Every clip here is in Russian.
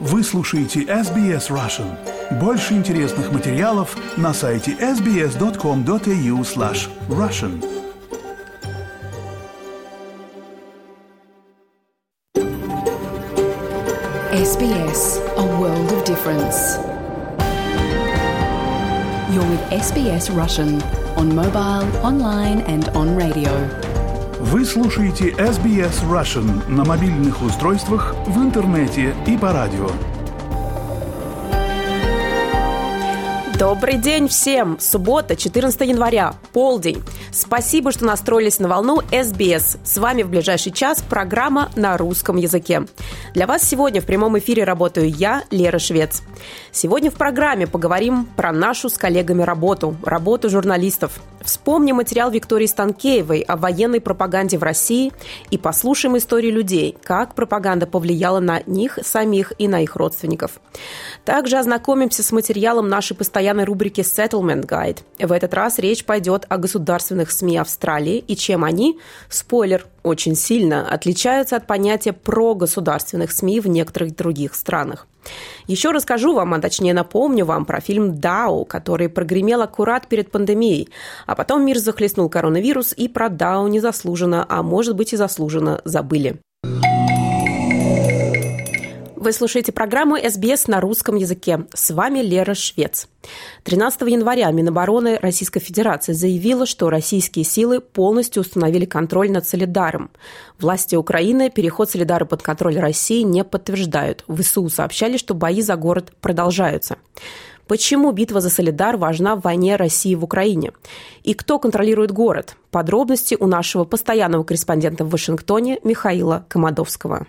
Вы слушаете SBS Russian. Больше интересных материалов на сайте sbs.com.au/russian. SBS, a world of difference. You're with SBS Russian on mobile, online and on radio. Вы слушаете SBS Russian на мобильных устройствах, в интернете и по радио. Добрый день всем! Суббота, 14 января, полдень. Спасибо, что настроились на волну SBS. С вами в ближайший час программа на русском языке. Для вас сегодня в прямом эфире работаю я, Лера Швец. Сегодня в программе поговорим про нашу с коллегами работу журналистов. Вспомним материал Виктории Станкеевой о военной пропаганде в России и послушаем истории людей, как пропаганда повлияла на них самих и на их родственников. Также ознакомимся с материалом нашей постоянной рубрики Settlement Guide. В этот раз речь пойдет о государственных СМИ Австралии и чем они, спойлер, очень сильно отличаются от понятия прогосударственных СМИ в некоторых других странах. Еще расскажу вам, а точнее напомню вам про фильм «Дау», который прогремел аккурат перед пандемией, а потом мир захлестнул коронавирус, и про Дау незаслуженно, а может быть и заслуженно забыли. Вы слушаете программу SBS на русском языке. С вами Лера Швец. 13 января Минобороны Российской Федерации заявила, что российские силы полностью установили контроль над Солидаром. Власти Украины переход Солидара под контроль России не подтверждают. ВСУ сообщали, что бои за город продолжаются. Почему битва за Солидар важна в войне России в Украине? И кто контролирует город? Подробности у нашего постоянного корреспондента в Вашингтоне Михаила Комадовского.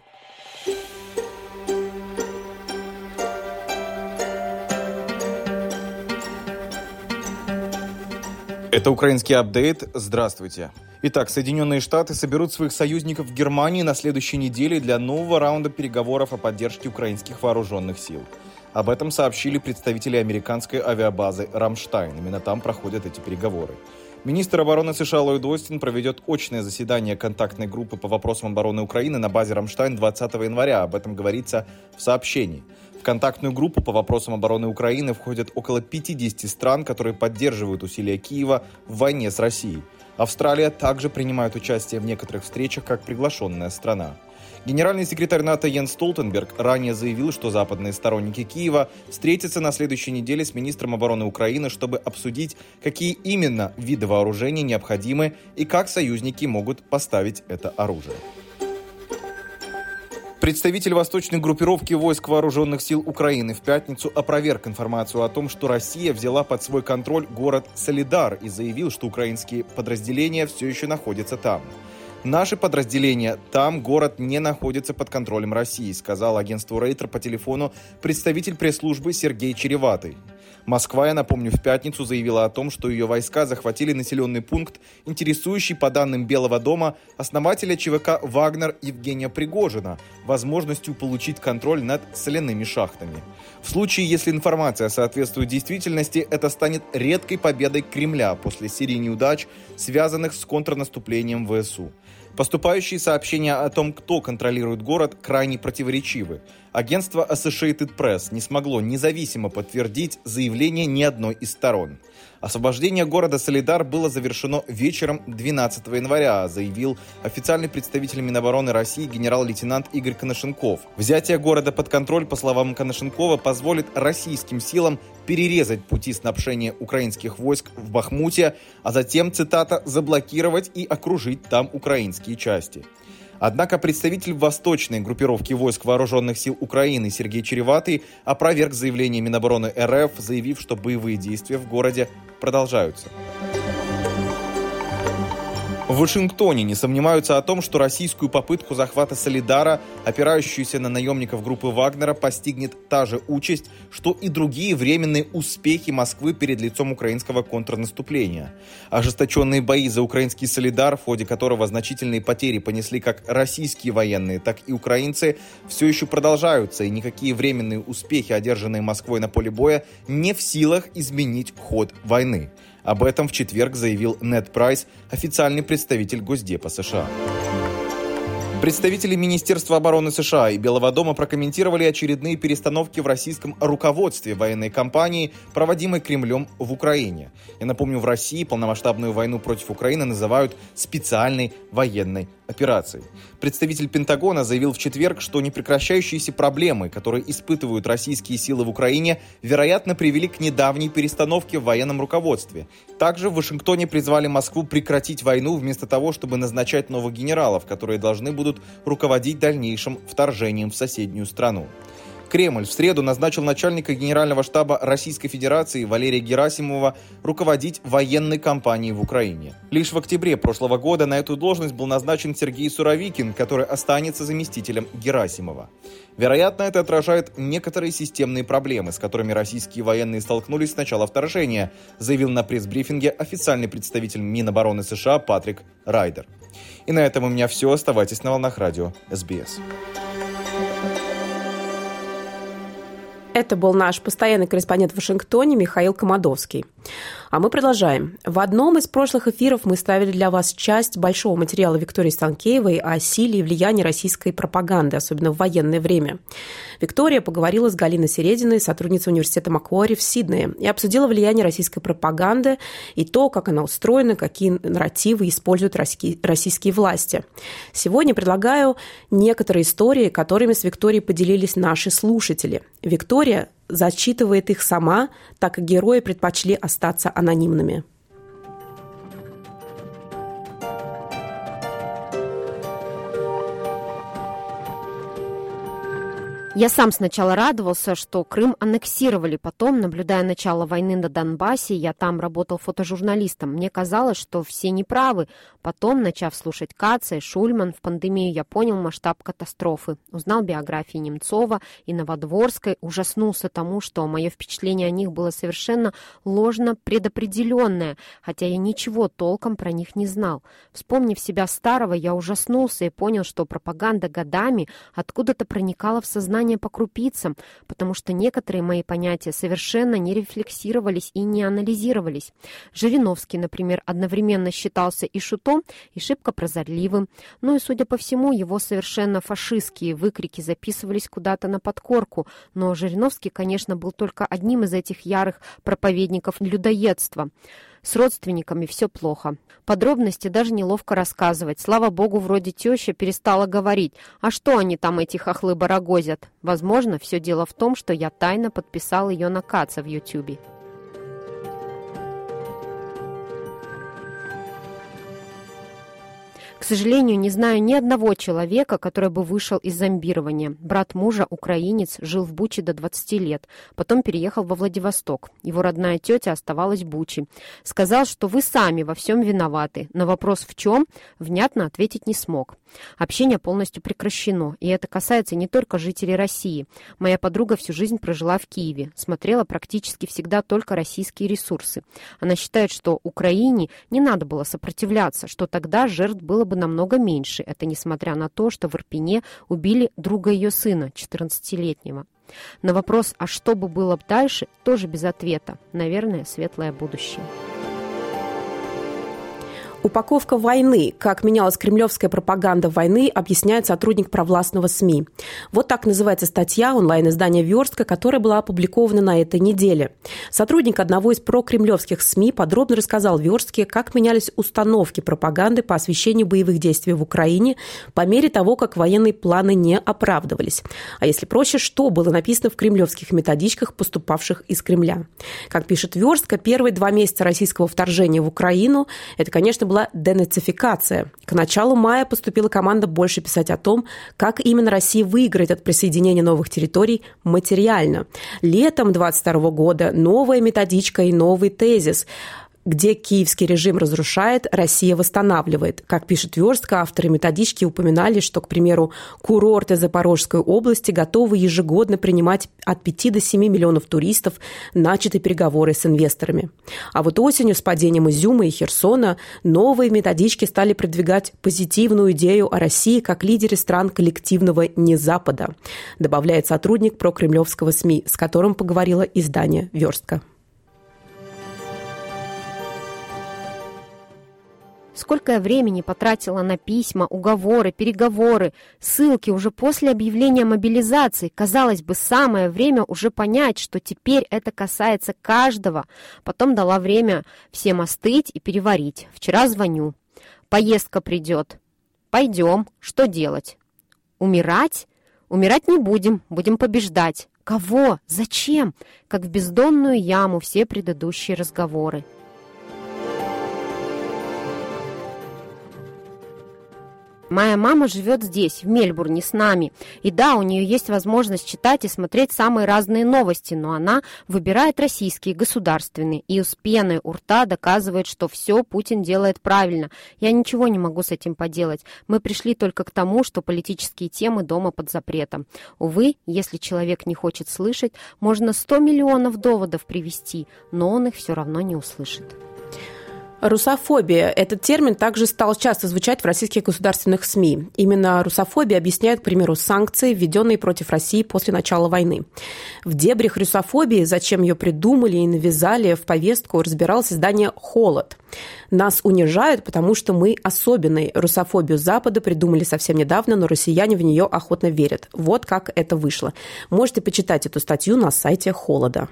Это украинский апдейт. Здравствуйте. Итак, Соединенные Штаты соберут своих союзников в Германии на следующей неделе для нового раунда переговоров о поддержке украинских вооруженных сил. Об этом сообщили представители американской авиабазы «Рамштайн». Именно там проходят эти переговоры. Министр обороны США Ллойд Остин проведет очное заседание контактной группы по вопросам обороны Украины на базе «Рамштайн» 20 января. Об этом говорится в сообщении. В контактную группу по вопросам обороны Украины входят около 50 стран, которые поддерживают усилия Киева в войне с Россией. Австралия также принимает участие в некоторых встречах как приглашенная страна. Генеральный секретарь НАТО Йенс Столтенберг ранее заявил, что западные сторонники Киева встретятся на следующей неделе с министром обороны Украины, чтобы обсудить, какие именно виды вооружений необходимы и как союзники могут поставить это оружие. Представитель восточной группировки войск вооруженных сил Украины в пятницу опроверг информацию о том, что Россия взяла под свой контроль город Солидар и заявил, что украинские подразделения все еще находятся там. «Наши подразделения там, город не находится под контролем России», сказал агентству Рейтер по телефону представитель пресс-службы Сергей Череватый. Москва, я напомню, в пятницу заявила о том, что ее войска захватили населенный пункт, интересующий, по данным Белого дома, основателя ЧВК «Вагнер» Евгения Пригожина, возможностью получить контроль над соляными шахтами. В случае, если информация соответствует действительности, это станет редкой победой Кремля после серии неудач, связанных с контрнаступлением ВСУ. Поступающие сообщения о том, кто контролирует город, крайне противоречивы. Агентство Associated Press не смогло независимо подтвердить заявление ни одной из сторон. Освобождение города Солидар было завершено вечером 12 января, заявил официальный представитель Минобороны России генерал-лейтенант Игорь Коношенков. Взятие города под контроль, по словам Коношенкова, позволит российским силам перерезать пути снабжения украинских войск в Бахмуте, а затем, цитата, «заблокировать и окружить там украинские части». Однако представитель восточной группировки войск вооруженных сил Украины Сергей Череватый опроверг заявление Минобороны РФ, заявив, что боевые действия в городе продолжаются. В Вашингтоне не сомневаются о том, что российскую попытку захвата Солидара, опирающуюся на наемников группы Вагнера, постигнет та же участь, что и другие временные успехи Москвы перед лицом украинского контрнаступления. Ожесточенные бои за украинский Солидар, в ходе которого значительные потери понесли как российские военные, так и украинцы, все еще продолжаются, и никакие временные успехи, одержанные Москвой на поле боя, не в силах изменить ход войны. Об этом в четверг заявил Нед Прайс, официальный представитель Госдепа США. Представители Министерства обороны США и Белого дома прокомментировали очередные перестановки в российском руководстве военной кампании, проводимой Кремлем в Украине. Я напомню, в России полномасштабную войну против Украины называют специальной военной операцией. Представитель Пентагона заявил в четверг, что непрекращающиеся проблемы, которые испытывают российские силы в Украине, вероятно, привели к недавней перестановке в военном руководстве. Также в Вашингтоне призвали Москву прекратить войну вместо того, чтобы назначать новых генералов, которые должны будут руководить дальнейшим вторжением в соседнюю страну. Кремль в среду назначил начальника Генерального штаба Российской Федерации Валерия Герасимова руководить военной кампанией в Украине. Лишь в октябре прошлого года на эту должность был назначен Сергей Суровикин, который останется заместителем Герасимова. Вероятно, это отражает некоторые системные проблемы, с которыми российские военные столкнулись с начала вторжения, заявил на пресс-брифинге официальный представитель Минобороны США Патрик Райдер. И на этом у меня все. Оставайтесь на волнах радио СБС. Это был наш постоянный корреспондент в Вашингтоне Михаил Комадовский. А мы продолжаем. В одном из прошлых эфиров мы ставили для вас часть большого материала Виктории Станкеевой о силе и влиянии российской пропаганды, особенно в военное время. Виктория поговорила с Галиной Серединой, сотрудницей университета Маккуари в Сиднее, и обсудила влияние российской пропаганды и то, как она устроена, какие нарративы используют российские власти. Сегодня предлагаю некоторые истории, которыми с Викторией поделились наши слушатели. Виктория зачитывает их сама, так как герои предпочли остаться анонимными. Я сам сначала радовался, что Крым аннексировали. Потом, наблюдая начало войны на Донбассе, я там работал фотожурналистом. Мне казалось, что все неправы. Потом, начав слушать Каца и Шульман, в пандемию я понял масштаб катастрофы. Узнал биографии Немцова и Новодворской, ужаснулся тому, что мое впечатление о них было совершенно ложно предопределенное, хотя я ничего толком про них не знал. Вспомнив себя старого, я ужаснулся и понял, что пропаганда годами откуда-то проникала в сознание по крупицам, потому что некоторые мои понятия совершенно не рефлексировались и не анализировались. Жириновский, например, одновременно считался и шутом, и шибко прозорливым, но и, судя по всему, его совершенно фашистские выкрики записывались куда-то на подкорку, но Жириновский, конечно, был только одним из этих ярых проповедников людоедства. С родственниками все плохо. Подробности даже неловко рассказывать. Слава богу, вроде теща перестала говорить. А что они там, эти хохлы, барагозят? Возможно, все дело в том, что я тайно подписал ее на Каца в Ютьюбе. К сожалению, не знаю ни одного человека, который бы вышел из зомбирования. Брат мужа, украинец, жил в Буче до 20 лет. Потом переехал во Владивосток. Его родная тетя оставалась в Буче. Сказал, что вы сами во всем виноваты. На вопрос «в чем?» внятно ответить не смог. Общение полностью прекращено. И это касается не только жителей России. Моя подруга всю жизнь прожила в Киеве. Смотрела практически всегда только российские ресурсы. Она считает, что Украине не надо было сопротивляться, что тогда жертв было бы намного меньше. Это несмотря на то, что в Ирпене убили друга ее сына, 14-летнего. На вопрос, а что бы было дальше, тоже без ответа. Наверное, светлое будущее. Упаковка войны. Как менялась кремлевская пропаганда войны, объясняет сотрудник провластного СМИ. Вот так называется статья онлайн-издания «Верстка», которая была опубликована на этой неделе. Сотрудник одного из прокремлевских СМИ подробно рассказал Верстке, как менялись установки пропаганды по освещению боевых действий в Украине по мере того, как военные планы не оправдывались. А если проще, что было написано в кремлевских методичках, поступавших из Кремля. Как пишет Верстка, первые 2 месяца российского вторжения в Украину – это, конечно, была денацификация. К началу мая поступила команда больше писать о том, как именно Россия выиграет от присоединения новых территорий материально. Летом 2022 года новая методичка и новый тезис – где киевский режим разрушает, Россия восстанавливает. Как пишет Верстка, авторы методички упоминали, что, к примеру, курорты Запорожской области готовы ежегодно принимать от 5 до 7 миллионов туристов, начаты переговоры с инвесторами. А вот осенью с падением Изюма и Херсона новые методички стали продвигать позитивную идею о России как лидере стран коллективного незапада, добавляет сотрудник прокремлевского СМИ, с которым поговорило издание «Верстка». Сколько я времени потратила на письма, уговоры, переговоры, ссылки уже после объявления мобилизации. Казалось бы, самое время уже понять, что теперь это касается каждого. Потом дала время всем остыть и переварить. Вчера звоню. Поездка придет. Пойдем. Что делать? Умирать? Умирать не будем. Будем побеждать. Кого? Зачем? Как в бездонную яму все предыдущие разговоры. Моя мама живет здесь, в Мельбурне, с нами. И да, у нее есть возможность читать и смотреть самые разные новости, но она выбирает российские, государственные, и с пеной у рта доказывает, что все Путин делает правильно. Я ничего не могу с этим поделать. Мы пришли только к тому, что политические темы дома под запретом. Увы, если человек не хочет слышать, можно 100 миллионов доводов привести, но он их все равно не услышит. Русофобия. Этот термин также стал часто звучать в российских государственных СМИ. Именно русофобия объясняет, к примеру, санкции, введенные против России после начала войны. В дебрях русофобии, зачем ее придумали и навязали в повестку, разбиралось издание «Холод». Нас унижают, потому что мы особенные. Русофобию Запада придумали совсем недавно, но россияне в нее охотно верят. Вот как это вышло. Можете почитать эту статью на сайте «Холода».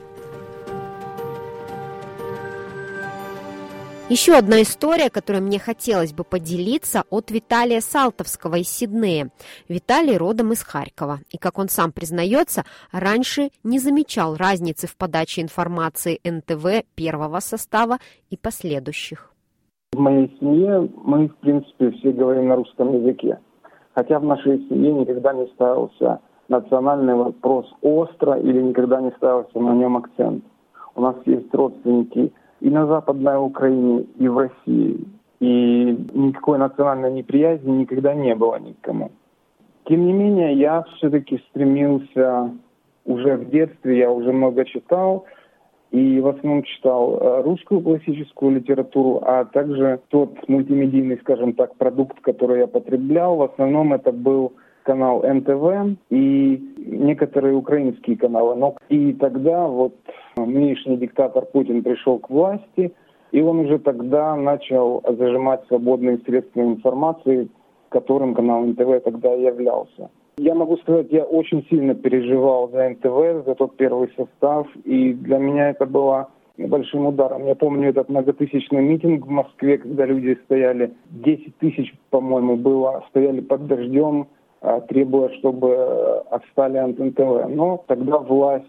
Еще одна история, которой мне хотелось бы поделиться, от Виталия Салтовского из Сиднея. Виталий родом из Харькова. И, как он сам признается, раньше не замечал разницы в подаче информации НТВ первого состава и последующих. В моей семье мы, в принципе, все говорим на русском языке. Хотя в нашей семье никогда не ставился национальный вопрос остро или никогда не ставился на нем акцент. У нас есть родственники и на Западной Украине, и в России. И никакой национальной неприязни никогда не было никому. Тем не менее, я все-таки стремился уже в детстве, я уже много читал, и в основном читал русскую классическую литературу, а также тот мультимедийный, скажем так, продукт, который я потреблял. В основном это был канал НТВ и некоторые украинские каналы. Но и тогда вот нынешний диктатор Путин пришел к власти, и он уже тогда начал зажимать свободные средства информации, которым канал НТВ тогда являлся. Я могу сказать, я очень сильно переживал за НТВ, за тот первый состав, и для меня это было большим ударом. Я помню этот многотысячный митинг в Москве, когда люди стояли, 10 тысяч, по-моему, было, стояли под дождем, требуя, чтобы отстали от НТВ. Но тогда власть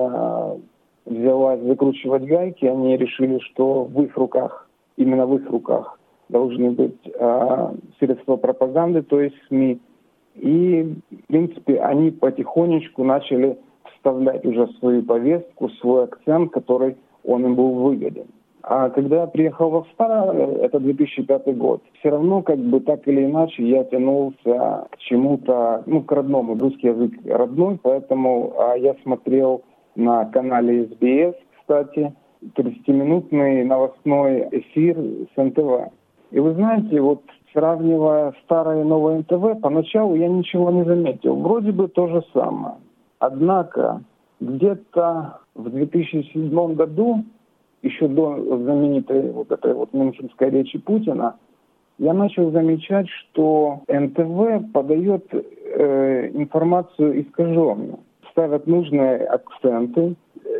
взялась закручивать гайки, они решили, что в их руках, именно в их руках должны быть средства пропаганды, то есть СМИ. И, в принципе, они потихонечку начали вставлять уже в свою повестку свой акцент, который он им был выгоден. А когда я приехал в Астару, это 2005 год, все равно как бы так или иначе я тянулся к чему-то, к родному. Русский язык родной, поэтому я смотрел на канале СБС, кстати, 30-минутный новостной эфир с НТВ. И вы знаете, вот сравнивая старое и новое НТВ, поначалу я ничего не заметил. Вроде бы то же самое. Однако где-то в 2007 году, еще до знаменитой вот этой вот мюнхенской речи Путина, я начал замечать, что НТВ подает информацию искаженно. Ставят нужные акценты,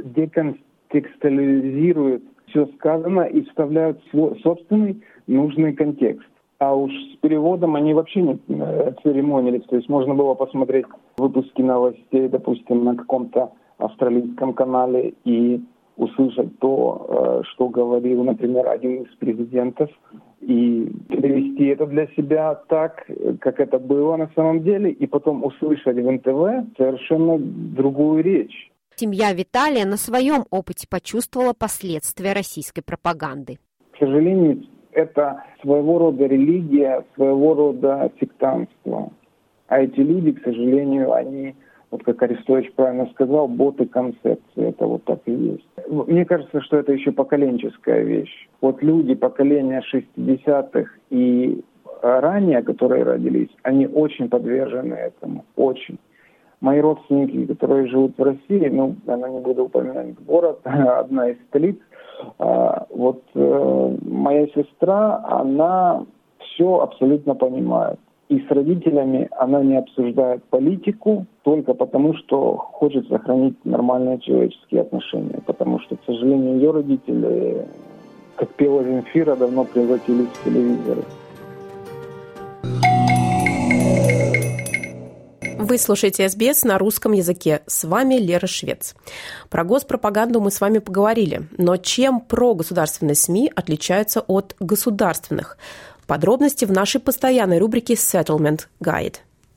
деконтекстуализируют все сказанное и вставляют свой собственный нужный контекст. А уж с переводом они вообще не церемонились. То есть можно было посмотреть выпуски новостей, допустим, на каком-то австралийском канале и услышать то, что говорил, например, один из президентов, и перевести это для себя так, как это было на самом деле, и потом услышать в НТВ совершенно другую речь. Семья Виталия на своем опыте почувствовала последствия российской пропаганды. К сожалению, это своего рода религия, своего рода сектантство. А эти люди, к сожалению, они, вот как Арестович правильно сказал, боты концепции. Это вот так и есть. Мне кажется, что это еще поколенческая вещь. Вот люди поколения 60-х и ранее, которые родились, они очень подвержены этому. Очень. Мои родственники, которые живут в России, я не буду упоминать город, одна из столиц, Моя сестра, она все абсолютно понимает. И с родителями она не обсуждает политику только потому, что хочет сохранить нормальные человеческие отношения. Потому что, к сожалению, ее родители, как пела Земфира, давно превратились в телевизоры. Вы слушаете СБС на русском языке. С вами Лера Швец. Про госпропаганду мы с вами поговорили. Но чем прогосударственные СМИ отличаются от государственных? Подробности в нашей постоянной рубрике «Settlement Guide».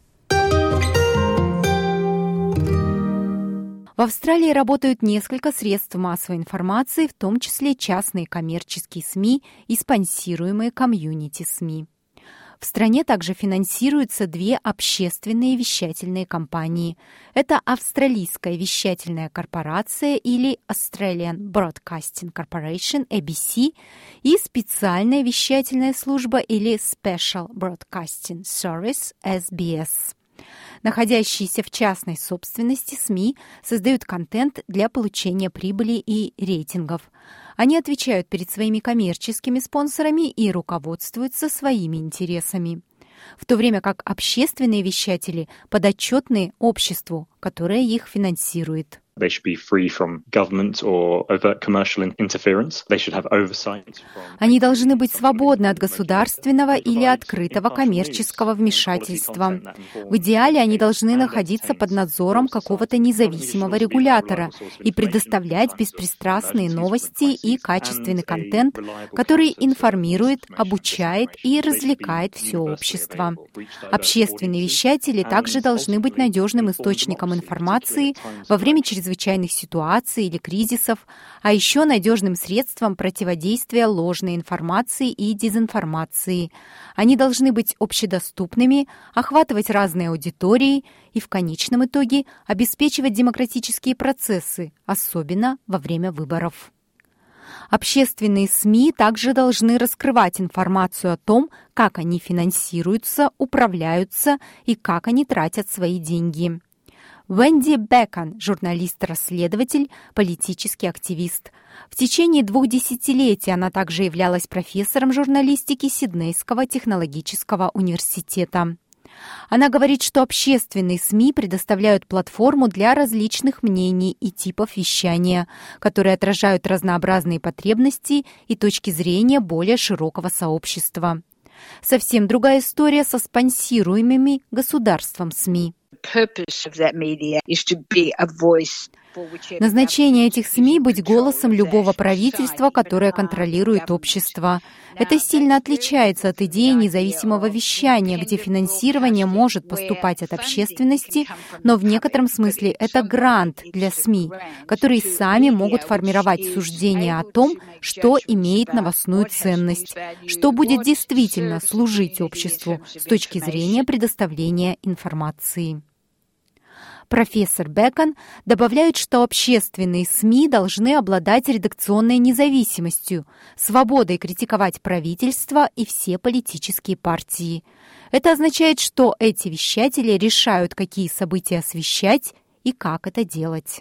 В Австралии работают несколько средств массовой информации, в том числе частные коммерческие СМИ и спонсируемые комьюнити-СМИ. В стране также финансируются две общественные вещательные компании. Это Австралийская вещательная корпорация или Australian Broadcasting Corporation, ABC, и специальная вещательная служба или Special Broadcasting Service, SBS. Находящиеся в частной собственности СМИ создают контент для получения прибыли и рейтингов. Они отвечают перед своими коммерческими спонсорами и руководствуются своими интересами. В то время как общественные вещатели подотчетны обществу, которое их финансирует. They should be free from government or overt commercial interference. They should have oversight. Они должны быть свободны от государственного или открытого коммерческого вмешательства. В идеале они должны находиться под надзором какого-то независимого регулятора и предоставлять беспристрастные новости и качественный контент, который информирует, обучает и развлекает все общество. Общественные вещатели также должны быть надежным источником информации во время чрезвычайных ситуаций или кризисов, а еще надежным средством противодействия ложной информации и дезинформации. Они должны быть общедоступными, охватывать разные аудитории и в конечном итоге обеспечивать демократические процессы, особенно во время выборов. Общественные СМИ также должны раскрывать информацию о том, как они финансируются, управляются и как они тратят свои деньги. Венди Бекон, журналист-расследователь, политический активист. В течение 2 десятилетий она также являлась профессором журналистики Сиднейского технологического университета. Она говорит, что общественные СМИ предоставляют платформу для различных мнений и типов вещания, которые отражают разнообразные потребности и точки зрения более широкого сообщества. Совсем другая история со спонсируемыми государством СМИ. Назначение этих СМИ – быть голосом любого правительства, которое контролирует общество. Это сильно отличается от идеи независимого вещания, где финансирование может поступать от общественности, но в некотором смысле это грант для СМИ, которые сами могут формировать суждения о том, что имеет новостную ценность, что будет действительно служить обществу с точки зрения предоставления информации. Профессор Бекон добавляет, что общественные СМИ должны обладать редакционной независимостью, свободой критиковать правительство и все политические партии. Это означает, что эти вещатели решают, какие события освещать и как это делать.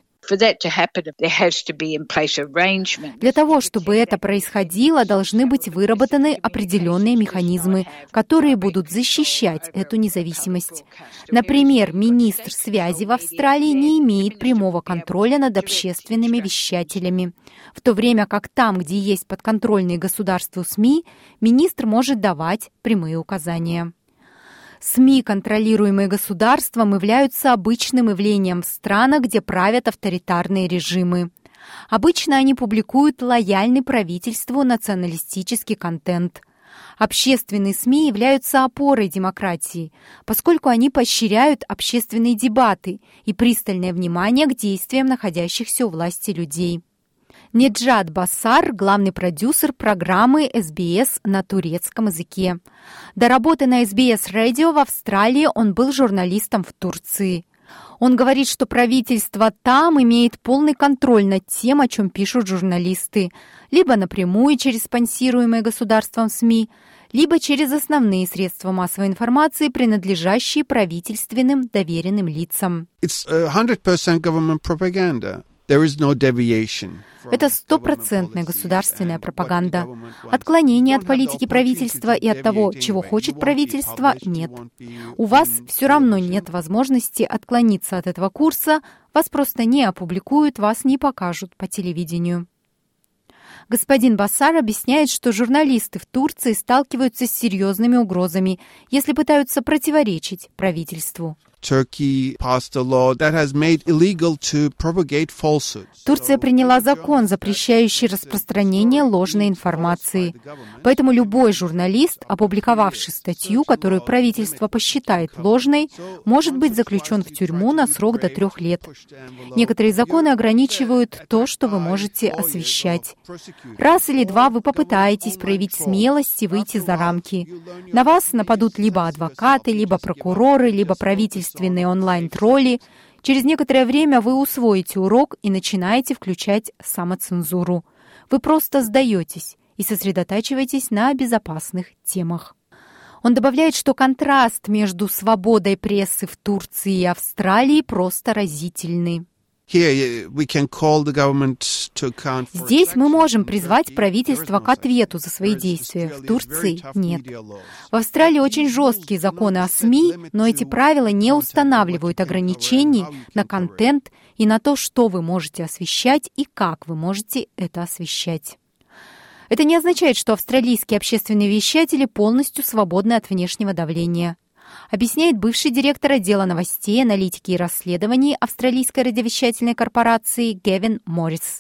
Для того, чтобы это происходило, должны быть выработаны определенные механизмы, которые будут защищать эту независимость. Например, министр связи в Австралии не имеет прямого контроля над общественными вещателями, в то время как там, где есть подконтрольные государству СМИ, министр может давать прямые указания. СМИ, контролируемые государством, являются обычным явлением в странах, где правят авторитарные режимы. Обычно они публикуют лояльный правительству националистический контент. Общественные СМИ являются опорой демократии, поскольку они поощряют общественные дебаты и пристальное внимание к действиям находящихся у власти людей. Неджат Басар – главный продюсер программы SBS на турецком языке. До работы на SBS Radio в Австралии он был журналистом в Турции. Он говорит, что правительство там имеет полный контроль над тем, о чем пишут журналисты, либо напрямую через спонсируемые государством СМИ, либо через основные средства массовой информации, принадлежащие правительственным доверенным лицам. It's 100% government propaganda. Это стопроцентная государственная пропаганда. Отклонения от политики правительства и от того, чего хочет правительство, нет. У вас все равно нет возможности отклониться от этого курса, вас просто не опубликуют, вас не покажут по телевидению. Господин Басар объясняет, что журналисты в Турции сталкиваются с серьезными угрозами, если пытаются противоречить правительству. Турция приняла закон, запрещающий распространение ложной информации. Поэтому любой журналист, опубликовавший статью, которую правительство посчитает ложной, может быть заключен в тюрьму на срок до 3 лет. Некоторые законы ограничивают то, что вы можете освещать. Раз или два вы попытаетесь проявить смелость и выйти за рамки. На вас нападут либо адвокаты, либо прокуроры, либо правительственные онлайн-тролли. Через некоторое время вы усвоите урок и начинаете включать самоцензуру. Вы просто сдаетесь и сосредотачиваетесь на безопасных темах. Он добавляет, что контраст между свободой прессы в Турции и Австралии просто разительный. Здесь мы можем призвать правительство к ответу за свои действия. В Турции нет. В Австралии очень жесткие законы о СМИ, но эти правила не устанавливают ограничений на контент и на то, что вы можете освещать и как вы можете это освещать. Это не означает, что австралийские общественные вещатели полностью свободны от внешнего давления. Объясняет бывший директор отдела новостей, аналитики и расследований австралийской радиовещательной корпорации Гевин Моррис.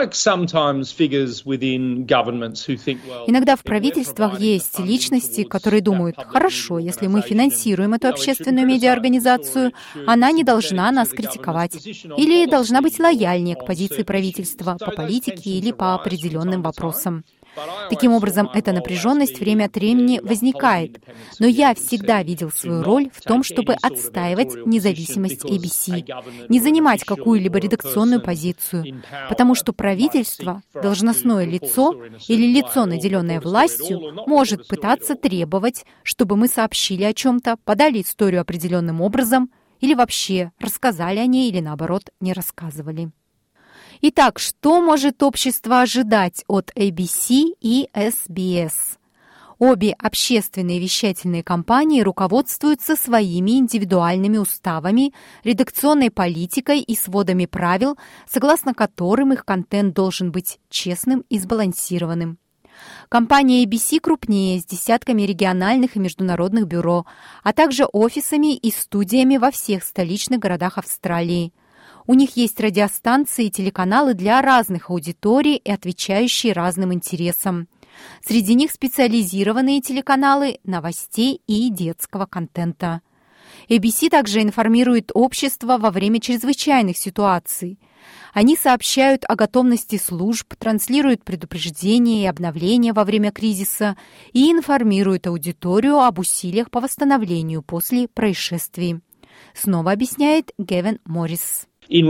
Иногда в правительствах есть личности, которые думают: хорошо, если мы финансируем эту общественную медиаорганизацию, она не должна нас критиковать или должна быть лояльнее к позиции правительства по политике или по определенным вопросам. Таким образом, эта напряженность время от времени возникает. Но я всегда видел свою роль в том, чтобы отстаивать независимость ABC, не занимать какую-либо редакционную позицию, потому что правительство, должностное лицо или лицо, наделенное властью, может пытаться требовать, чтобы мы сообщили о чем-то, подали историю определенным образом или вообще рассказали о ней или, наоборот, не рассказывали. Итак, что может общество ожидать от ABC и SBS? Обе общественные вещательные компании руководствуются своими индивидуальными уставами, редакционной политикой и сводами правил, согласно которым их контент должен быть честным и сбалансированным. Компания ABC крупнее, с десятками региональных и международных бюро, а также офисами и студиями во всех столичных городах Австралии. У них есть радиостанции и телеканалы для разных аудиторий и отвечающие разным интересам. Среди них специализированные телеканалы новостей и детского контента. ABC также информирует общество во время чрезвычайных ситуаций. Они сообщают о готовности служб, транслируют предупреждения и обновления во время кризиса и информируют аудиторию об усилиях по восстановлению после происшествий. Снова объясняет Гевин Моррис. В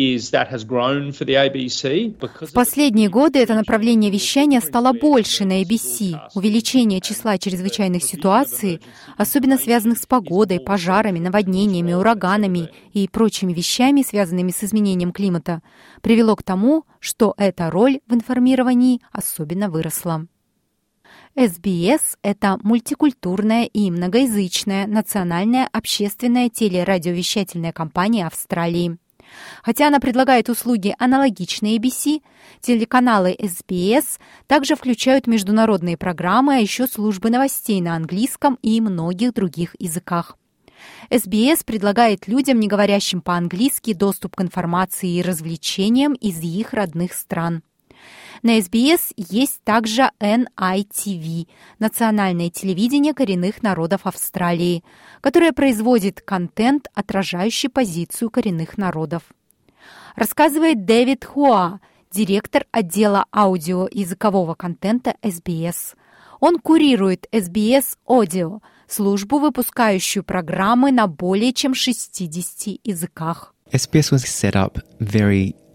последние годы это направление вещания стало больше на ABC. Увеличение числа чрезвычайных ситуаций, особенно связанных с погодой, пожарами, наводнениями, ураганами и прочими вещами, связанными с изменением климата, привело к тому, что эта роль в информировании особенно выросла. SBS – это мультикультурная и многоязычная национальная общественная телерадиовещательная компания Австралии. Хотя она предлагает услуги, аналогичные ABC, телеканалы SBS также включают международные программы, а еще службы новостей на английском и многих других языках. SBS предлагает людям, не говорящим по-английски, доступ к информации и развлечениям из их родных стран. На SBS есть также NITV – национальное телевидение коренных народов Австралии, которое производит контент, отражающий позицию коренных народов. Рассказывает Дэвид Хуа, директор отдела аудиоязыкового контента SBS. Он курирует SBS Audio – службу, выпускающую программы на более чем 60 языках. SBS was set up very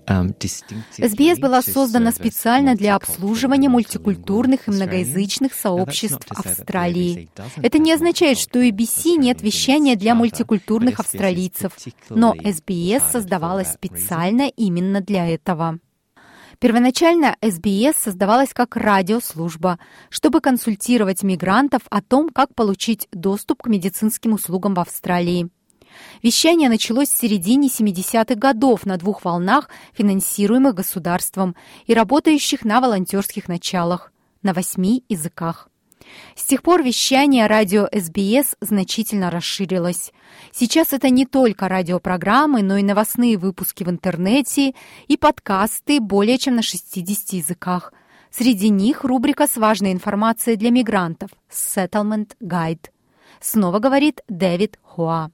СБС была создана специально для обслуживания мультикультурных и многоязычных сообществ Австралии. Это не означает, что у ABC нет вещания для мультикультурных австралийцев, но СБС создавалась специально именно для этого. Первоначально СБС создавалась как радиослужба, чтобы консультировать мигрантов о том, как получить доступ к медицинским услугам в Австралии. Вещание началось в середине 70-х годов на 2 волнах, финансируемых государством и работающих на волонтерских началах, на 8 языках. С тех пор вещание радио СБС значительно расширилось. Сейчас это не только радиопрограммы, но и новостные выпуски в интернете и подкасты более чем на 60 языках. Среди них рубрика с важной информацией для мигрантов «Settlement Guide». Снова говорит Дэвид Хуа.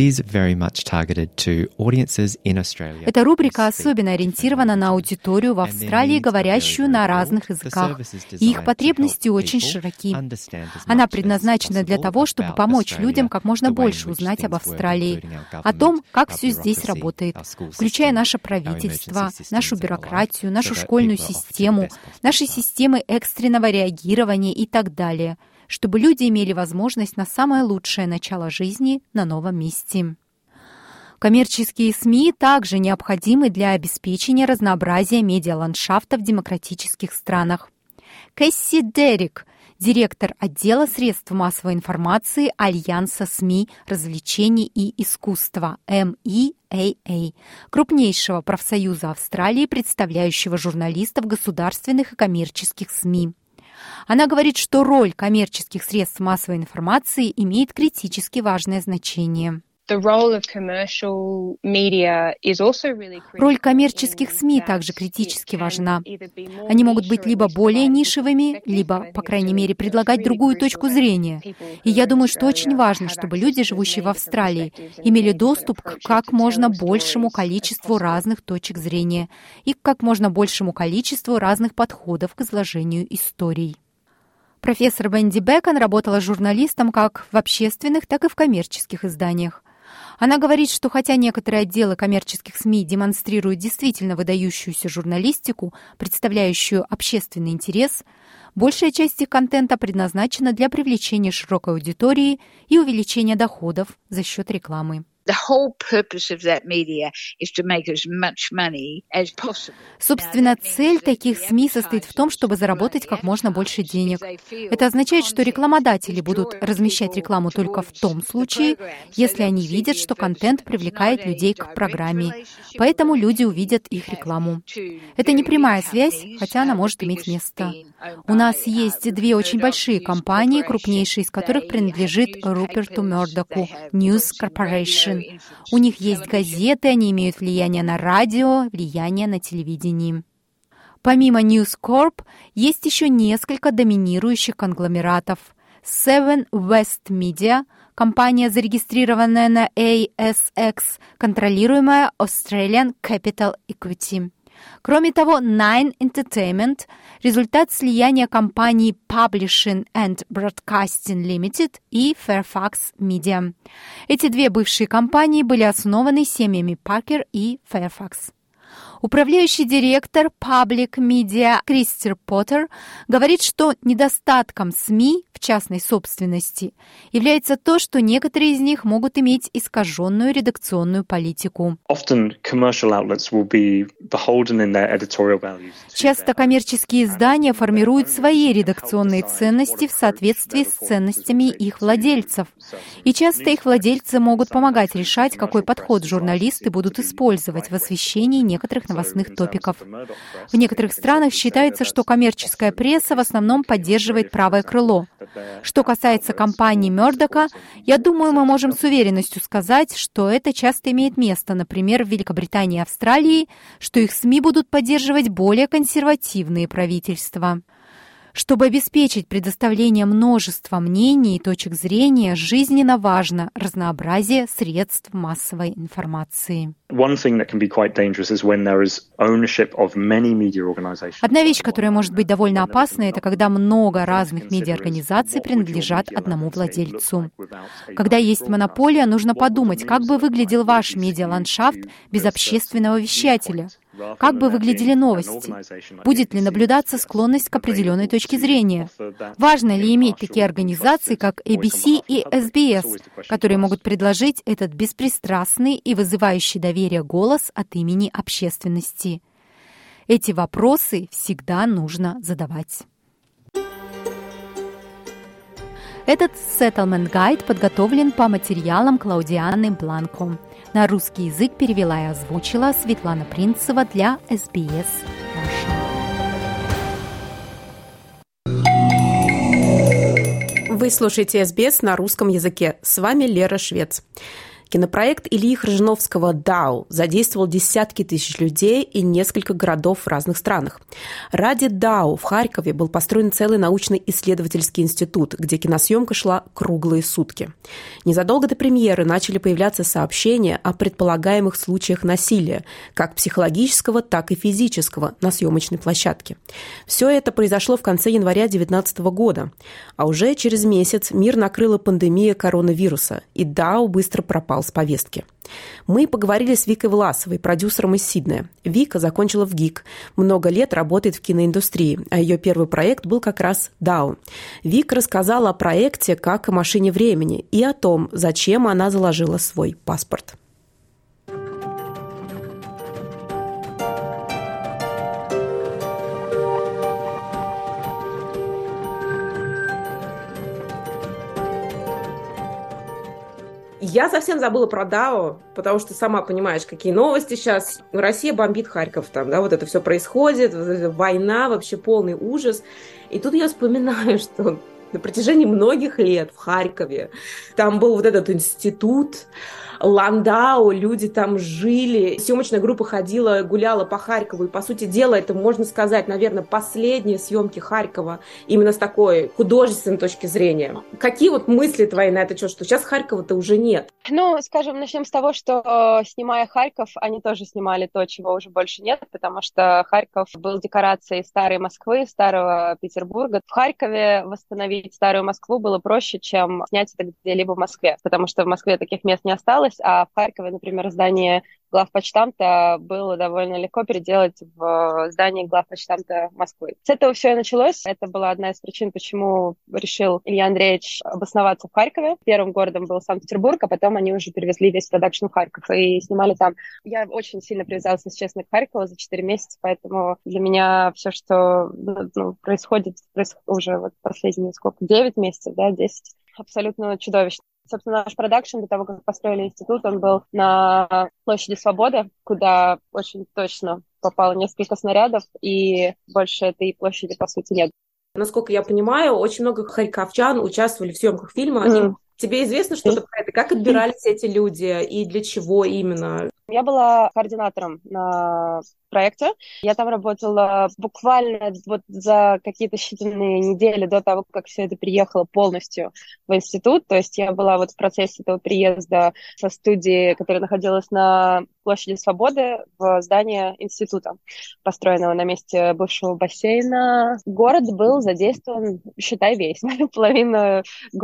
Эта рубрика особенно ориентирована на аудиторию в Австралии, говорящую на разных языках, и их потребности очень широки. Она предназначена для того, чтобы помочь людям как можно больше узнать об Австралии, о том, как все здесь работает, включая наше правительство, нашу бюрократию, нашу школьную систему, наши системы экстренного реагирования и так далее, чтобы люди имели возможность на самое лучшее начало жизни на новом месте. Коммерческие СМИ также необходимы для обеспечения разнообразия медиаландшафта в демократических странах. Кэсси Деррик, директор отдела средств массовой информации Альянса СМИ, развлечений и искусства MEAA, крупнейшего профсоюза Австралии, представляющего журналистов государственных и коммерческих СМИ. Она говорит, что роль коммерческих средств массовой информации имеет критически важное значение. Роль коммерческих СМИ также критически важна. Они могут быть либо более нишевыми, либо, по крайней мере, предлагать другую точку зрения. И я думаю, что очень важно, чтобы люди, живущие в Австралии, имели доступ к как можно большему количеству разных точек зрения и к как можно большему количеству разных подходов к изложению историй. Профессор Венди Бекон работала журналистом как в общественных, так и в коммерческих изданиях. Она говорит, что хотя некоторые отделы коммерческих СМИ демонстрируют действительно выдающуюся журналистику, представляющую общественный интерес, большая часть их контента предназначена для привлечения широкой аудитории и увеличения доходов за счет рекламы. Собственно, цель таких СМИ состоит в том, чтобы заработать как можно больше денег. Это означает, что рекламодатели будут размещать рекламу только в том случае, если они видят, что контент привлекает людей к программе. Поэтому люди увидят их рекламу. Это не прямая связь, хотя она может иметь место. У нас есть 2 очень большие компании, крупнейшая из которых принадлежит Руперту Мёрдоку, News Corporation. У них есть газеты, они имеют влияние на радио, влияние на телевидение. Помимо News Corp, есть еще несколько доминирующих конгломератов. Seven West Media, компания, зарегистрированная на ASX, контролируемая Australian Capital Equity. Кроме того, Nine Entertainment – результат слияния компаний Publishing and Broadcasting Limited и Fairfax Media. Эти 2 бывшие компании были основаны семьями Паркер и Fairfax. Управляющий директор Public Media Кристер Поттер говорит, что недостатком СМИ в частной собственности является то, что некоторые из них могут иметь искаженную редакционную политику. Часто коммерческие издания формируют свои редакционные ценности в соответствии с ценностями их владельцев. И часто их владельцы могут помогать решать, какой подход журналисты будут использовать в освещении некоторых новостных топиков. В некоторых странах считается, что коммерческая пресса в основном поддерживает правое крыло. Что касается компании Мёрдока, я думаю, мы можем с уверенностью сказать, что это часто имеет место, например, в Великобритании и Австралии, что их СМИ будут поддерживать более консервативные правительства. Чтобы обеспечить предоставление множества мнений и точек зрения, жизненно важно разнообразие средств массовой информации. Одна вещь, которая может быть довольно опасной, это когда много разных медиаорганизаций принадлежат одному владельцу. Когда есть монополия, нужно подумать, как бы выглядел ваш медиаландшафт без общественного вещателя. Как бы выглядели новости? Будет ли наблюдаться склонность к определенной точке зрения? Важно ли иметь такие организации, как ABC и SBS, которые могут предложить этот беспристрастный и вызывающий доверие голос от имени общественности? Эти вопросы всегда нужно задавать. Этот Settlement Guide подготовлен по материалам Клаудианы Бланко. На русский язык перевела и озвучила Светлана Принцева для SBS Russian. Вы слушаете SBS на русском языке. С вами Лера Швец. Кинопроект Ильи Хржановского «Дау» задействовал десятки тысяч людей и несколько городов в разных странах. Ради «Дау» в Харькове был построен целый научно-исследовательский институт, где киносъемка шла круглые сутки. Незадолго до премьеры начали появляться сообщения о предполагаемых случаях насилия, как психологического, так и физического, на съемочной площадке. Все это произошло в конце января 2019 года, а уже через месяц мир накрыла пандемия коронавируса, и «Дау» быстро пропал с повестки. Мы поговорили с Викой Власовой, продюсером из Сиднея. Вика закончила в ГИК, много лет работает в киноиндустрии, а ее первый проект был как раз «Дау». Вика рассказала о проекте как о машине времени и о том, зачем она заложила свой паспорт. Я совсем забыла про «Дау», потому что сама понимаешь, какие новости сейчас. Россия бомбит Харьков, там, да, вот это все происходит, война, вообще полный ужас. И тут я вспоминаю, что на протяжении многих лет в Харькове там был вот этот институт, Ландау, люди там жили, съемочная группа ходила, гуляла по Харькову, и, по сути дела, это, можно сказать, наверное, последние съемки Харькова именно с такой художественной точки зрения. Какие вот мысли твои на это, что сейчас Харькова-то уже нет? Ну, скажем, начнем с того, что, снимая Харьков, они тоже снимали то, чего уже больше нет, потому что Харьков был декорацией старой Москвы, старого Петербурга. В Харькове восстановить старую Москву было проще, чем снять это где-либо в Москве, потому что в Москве таких мест не осталось, а в Харькове, например, здание главпочтамта было довольно легко переделать в здание главпочтамта Москвы. С этого все и началось. Это была одна из причин, почему решил Илья Андреевич обосноваться в Харькове. Первым городом был Санкт-Петербург, а потом они уже перевезли весь продакшн в Харьков и снимали там. Я очень сильно привязалась, если честно, к Харькову за 4 месяца, поэтому для меня все, что происходит уже вот последние 9 месяцев, 10, абсолютно чудовищно. Собственно, наш продакшн, до того, как построили институт, он был на площади Свободы, куда очень точно попало несколько снарядов, и больше этой площади, по сути, нет. Насколько я понимаю, очень много харьковчан участвовали в съемках фильма. Тебе известно что-то про это? Как отбирались эти люди и для чего именно? Я была координатором на проекте. Я там работала буквально вот за какие-то считанные недели до того, как все это приехало полностью в институт. То есть я была вот в процессе этого приезда со студии, которая находилась на площади Свободы, в здание института, построенного на месте бывшего бассейна. Город был задействован, считай, весь. Половина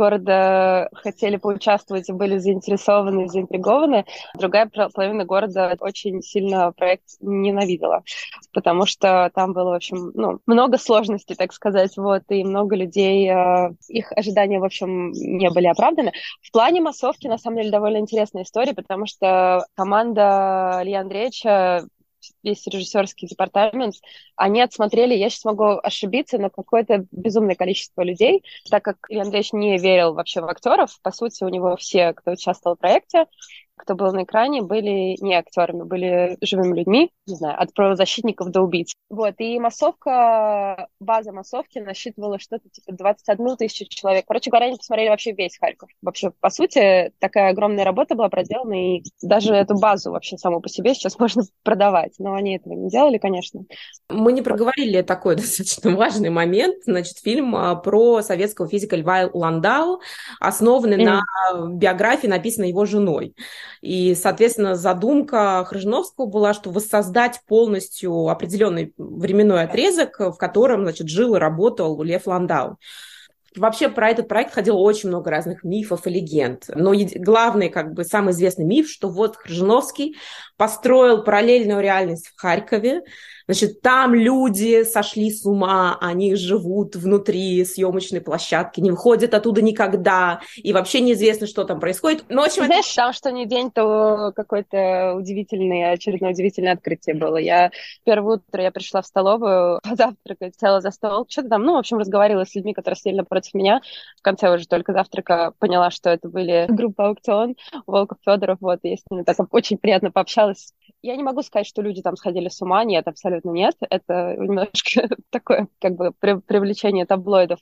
города хотели поучаствовать и были заинтересованы, заинтригованы. Другая половина города очень сильно проект ненавидела, потому что там было, в общем, много сложностей, так сказать, вот, и много людей, их ожидания, в общем, не были оправданы. В плане массовки, на самом деле, довольно интересная история, потому что команда Ильи Андреевича, весь режиссерский департамент, они отсмотрели, я сейчас могу ошибиться, но какое-то безумное количество людей, так как Илья Андреевич не верил вообще в актеров, по сути, у него все, кто участвовал в проекте, кто был на экране, были не актерами, были живыми людьми, не знаю, от правозащитников до убийц. Вот, и массовка, база массовки насчитывала что-то типа 21 тысячу человек. Короче говоря, они посмотрели вообще весь Харьков. Вообще, по сути, такая огромная работа была проделана, и даже эту базу вообще саму по себе сейчас можно продавать. Но они этого не делали, конечно. Мы не проговорили такой достаточно важный момент. Значит, фильм про советского физика Льва Ландау, основанный на биографии, написанной его женой. И, соответственно, задумка Хржановского была, что воссоздать полностью определенный временной отрезок, в котором, значит, жил и работал Лев Ландау. Вообще про этот проект ходило очень много разных мифов и легенд. Но главный, самый известный миф, что вот Хржановский построил параллельную реальность в Харькове. Значит, там люди сошли с ума, они живут внутри съемочной площадки, не выходят оттуда никогда, и вообще неизвестно, что там происходит. Но, знаешь, там что ни день, то какое-то очередное удивительное открытие было. Первое утро я пришла в столовую позавтракать, села за стол, что-то там, в общем, разговаривала с людьми, которые сидели напротив меня. В конце уже только завтрака поняла, что это были группа «Аукцион», Волков, Федоров, и я с ними так очень приятно пообщалась. Я не могу сказать, что люди там сходили с ума, нет, абсолютно нет. Это немножко такое, привлечение таблоидов,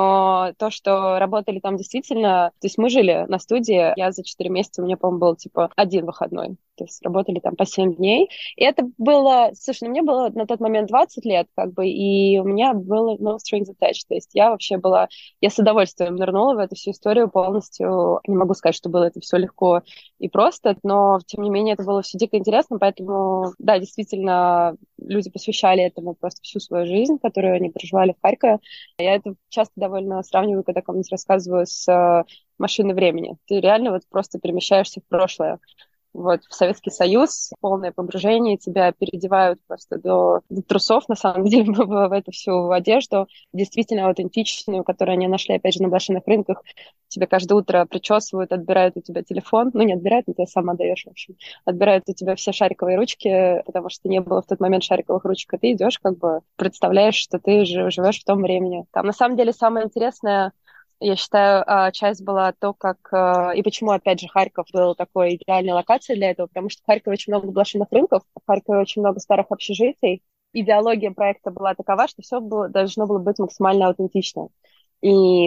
Но то, что работали там действительно... То есть мы жили на студии, я за 4 месяца, у меня, по-моему, был, 1 выходной. То есть работали там по 7 дней. И это было... Слушай, мне было на тот момент 20 лет, и у меня было no strings attached. То есть я вообще была... Я с удовольствием нырнула в эту всю историю полностью. Не могу сказать, что было это все легко и просто, но, тем не менее, это было все дико интересно, поэтому, да, действительно, люди посвящали этому просто всю свою жизнь, которую они проживали в Харькове. Я это часто довольно сравниваю, когда кому-нибудь рассказываю с «Машиной времени». Ты реально просто перемещаешься в прошлое. В Советский Союз, полное погружение, тебя переодевают просто до трусов, на самом деле, в эту всю одежду, действительно аутентичную, которую они нашли, опять же, на блошиных рынках. Тебя каждое утро причесывают, отбирают у тебя телефон, не отбирают, но ты сам отдаешь, в общем. Отбирают у тебя все шариковые ручки, потому что не было в тот момент шариковых ручек, и ты идешь, представляешь, что ты живешь в том времени. Там, на самом деле, самое интересное, я считаю, часть была то, как... И почему, опять же, Харьков был такой идеальной локацией для этого, потому что в Харькове очень много блошиных рынков, в Харькове очень много старых общежитий. Идеология проекта была такова, что все должно было быть максимально аутентично. И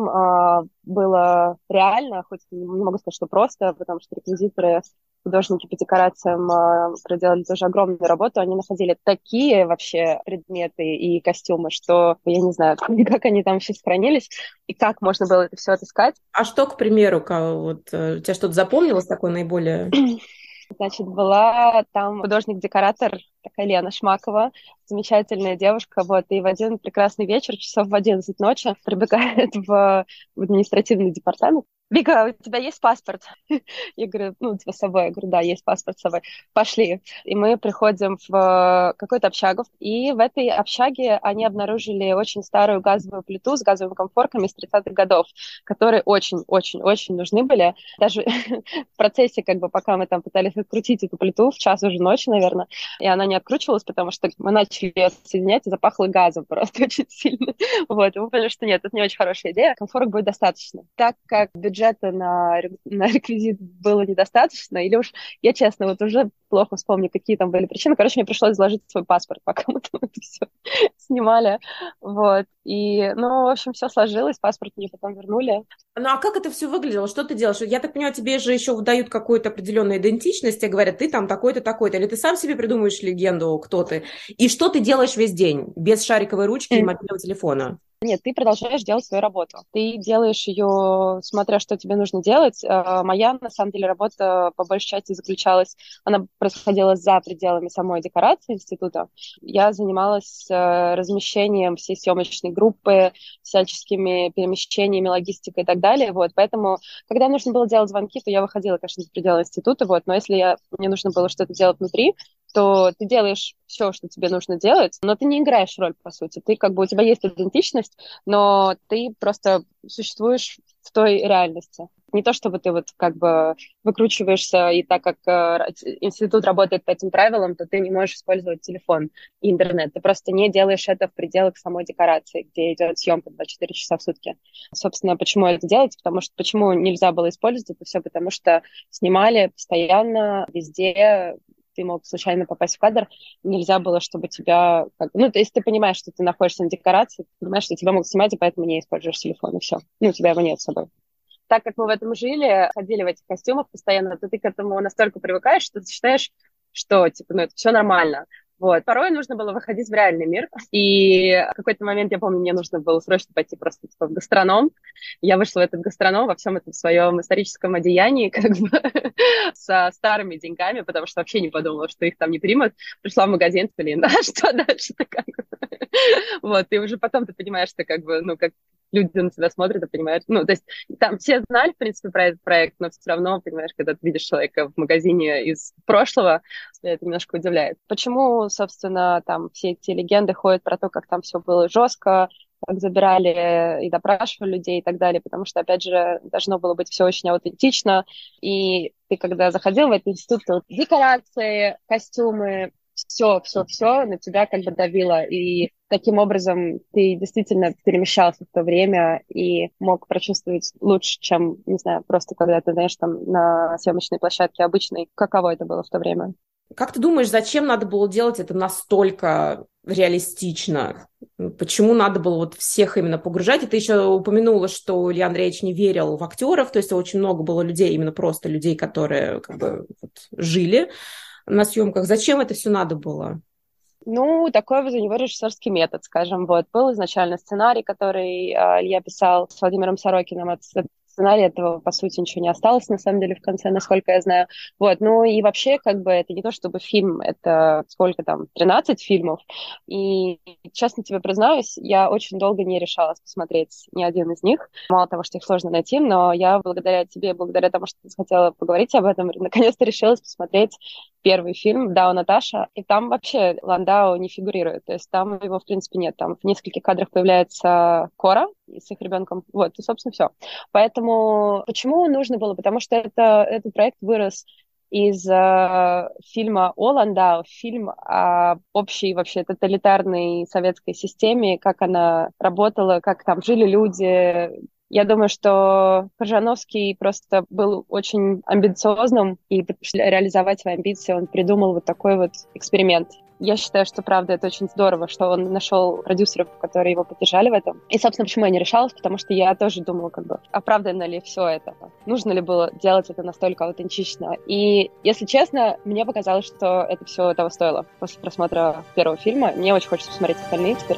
там было реально, хоть не могу сказать, что просто, потому что реквизиторы, художники по декорациям проделали тоже огромную работу. Они находили такие вообще предметы и костюмы, что я не знаю, как они там все сохранились и как можно было это все отыскать. А что, к примеру, у тебя что-то запомнилось такое наиболее... Значит, была там художник-декоратор, такая Лена Шмакова, замечательная девушка, и в один прекрасный вечер, часов в 11 ночи, прибегает в административный департамент. Вика, у тебя есть паспорт? Я говорю, у тебя с собой? Я говорю, да, есть паспорт с собой. Пошли. И мы приходим в какую-то общагу, и в этой общаге они обнаружили очень старую газовую плиту с газовыми комфорками из 30-х годов, которые очень-очень-очень нужны были. Даже в процессе, пока мы там пытались открутить эту плиту, в час уже ночи, наверное, и она не откручивалась, потому что мы начали ее соединять, и запахло газом просто очень сильно. И мы поняли, что нет, это не очень хорошая идея, комфорок будет достаточно. Так как бюджета на реквизит было недостаточно, или уж я, честно, уже плохо вспомню, какие там были причины. Короче, мне пришлось заложить свой паспорт, пока мы там это все снимали. И, в общем, все сложилось, паспорт мне потом вернули. А как это все выглядело? Что ты делаешь? Я так понимаю, тебе же еще выдают какую-то определенную идентичность, и говорят, ты там такой-то, такой-то, или ты сам себе придумываешь легенду, кто ты? И что ты делаешь весь день без шариковой ручки и мобильного телефона? Нет, ты продолжаешь делать свою работу. Ты делаешь ее, смотря что тебе нужно делать. Моя, на самом деле, работа по большей части заключалась, она происходила за пределами самой декорации института. Я занималась размещением всей съемочной группы, всяческими перемещениями, логистикой и так далее. Поэтому, когда нужно было делать звонки, то я выходила, конечно, за пределы института. Но если мне нужно было что-то делать внутри, то ты делаешь все, что тебе нужно делать, но ты не играешь роль, по сути. Ты у тебя есть идентичность, но ты просто существуешь в той реальности. Не то, чтобы ты выкручиваешься, и так как институт работает по этим правилам, то ты не можешь использовать телефон и интернет. Ты просто не делаешь это в пределах самой декорации, где идет съемка 24 часа в сутки. Собственно, почему это делается? Почему нельзя было использовать это все? Потому что снимали постоянно, везде. Ты мог случайно попасть в кадр, нельзя было, чтобы тебя... то есть ты понимаешь, что ты находишься на декорации, ты понимаешь, что тебя могут снимать, и поэтому не используешь телефон, и все. У тебя его нет с собой. Так как мы в этом жили, ходили в этих костюмах постоянно, то ты к этому настолько привыкаешь, что ты считаешь, что это все нормально. Порой нужно было выходить в реальный мир, и в какой-то момент, я помню, мне нужно было срочно пойти просто в гастроном. Я вышла в этот гастроном во всем этом своем историческом одеянии, со старыми деньгами, потому что вообще не подумала, что их там не примут. Пришла в магазин, что дальше-то? И уже потом ты понимаешь, что люди на тебя смотрят и понимают, то есть там все знали, в принципе, про этот проект, но все равно, понимаешь, когда ты видишь человека в магазине из прошлого, это немножко удивляет. Почему, собственно, там все эти легенды ходят про то, как там все было жестко, как забирали и допрашивали людей и так далее, потому что, опять же, должно было быть все очень аутентично, и ты, когда заходил в этот институт, то декорации, костюмы, все на тебя как бы давило, и таким образом ты действительно перемещался в то время и мог прочувствовать лучше, чем, не знаю, просто когда ты, знаешь, там на съемочной площадке обычной, каково это было в то время. Как ты думаешь, зачем надо было делать это настолько реалистично? Почему надо было вот всех именно погружать? И ты еще упомянула, что Илья Андреевич не верил в актеров, то есть очень много было людей, именно просто людей, которые как бы вот жили на съемках. Зачем это все надо было? Такой вот у него режиссерский метод, скажем. Вот был изначально сценарий, который Илья писал с Владимиром Сорокиным. От сценария этого, по сути, ничего не осталось, на самом деле, в конце, насколько я знаю. Вот, и вообще, как бы, это не то чтобы фильм, это сколько там, 13 фильмов. И, честно тебе признаюсь, я очень долго не решалась посмотреть ни один из них. Мало того, что их сложно найти, но я благодаря тебе, благодаря тому, что ты хотела поговорить об этом, наконец-то решилась посмотреть первый фильм «Да, Наташа», и там вообще Ландау не фигурирует, то есть там его, в принципе, нет. Там в нескольких кадрах появляется Кора с их ребенком, вот, и, собственно, все. Поэтому почему нужно было? Потому что этот проект вырос из фильма о Ландау, фильм о общей вообще тоталитарной советской системе, как она работала, как там жили люди. Я думаю, что Крыжановский просто был очень амбициозным, и чтобы реализовать свои амбиции, он придумал вот такой вот эксперимент. Я считаю, что, правда, это очень здорово, что он нашел продюсеров, которые его поддержали в этом. И, собственно, почему я не решалась, потому что я тоже думала, оправдано ли все это, нужно ли было делать это настолько аутентично. И, если честно, мне показалось, что это все того стоило. После просмотра первого фильма мне очень хочется посмотреть остальные теперь.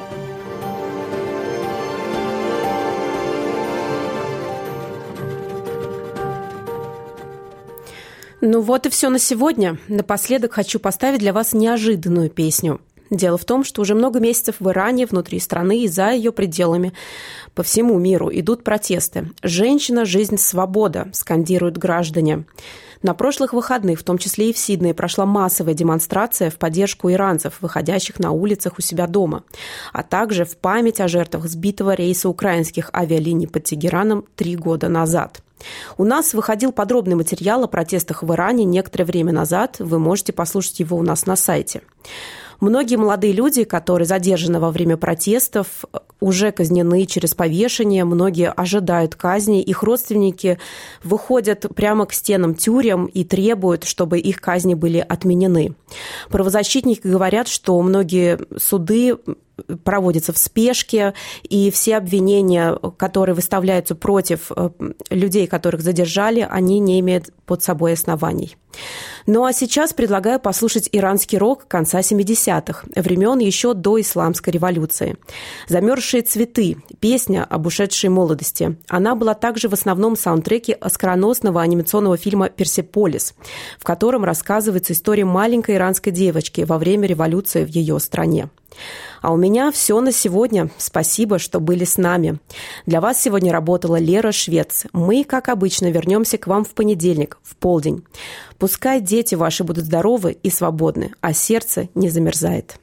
Вот и все на сегодня. Напоследок хочу поставить для вас неожиданную песню. Дело в том, что уже много месяцев в Иране, внутри страны и за ее пределами, по всему миру идут протесты. «Женщина, жизнь, свобода», скандируют граждане. На прошлых выходных, в том числе и в Сиднее, прошла массовая демонстрация в поддержку иранцев, выходящих на улицах у себя дома, а также в память о жертвах сбитого рейса украинских авиалиний под Тегераном 3 года назад. У нас выходил подробный материал о протестах в Иране некоторое время назад. Вы можете послушать его у нас на сайте. Многие молодые люди, которые задержаны во время протестов, уже казнены через повешение, многие ожидают казни, их родственники выходят прямо к стенам тюрем и требуют, чтобы их казни были отменены. Правозащитники говорят, что многие суды проводятся в спешке, и все обвинения, которые выставляются против людей, которых задержали, они не имеют под собой оснований. А сейчас предлагаю послушать иранский рок конца 70-х, времен еще до Исламской революции. «Замерзшие цветы» – песня об ушедшей молодости. Она была также в основном саундтреке оскароносного анимационного фильма «Персеполис», в котором рассказывается история маленькой иранской девочки во время революции в ее стране. А у меня все на сегодня. Спасибо, что были с нами. Для вас сегодня работала Лера Швец. Мы, как обычно, вернемся к вам в понедельник, в полдень. Пускай дети ваши будут здоровы и свободны, а сердце не замерзает.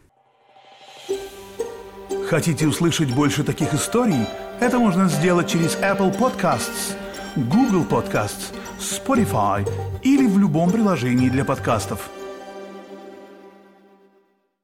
Хотите услышать больше таких историй? Это можно сделать через Apple Podcasts, Google Podcasts, Spotify или в любом приложении для подкастов.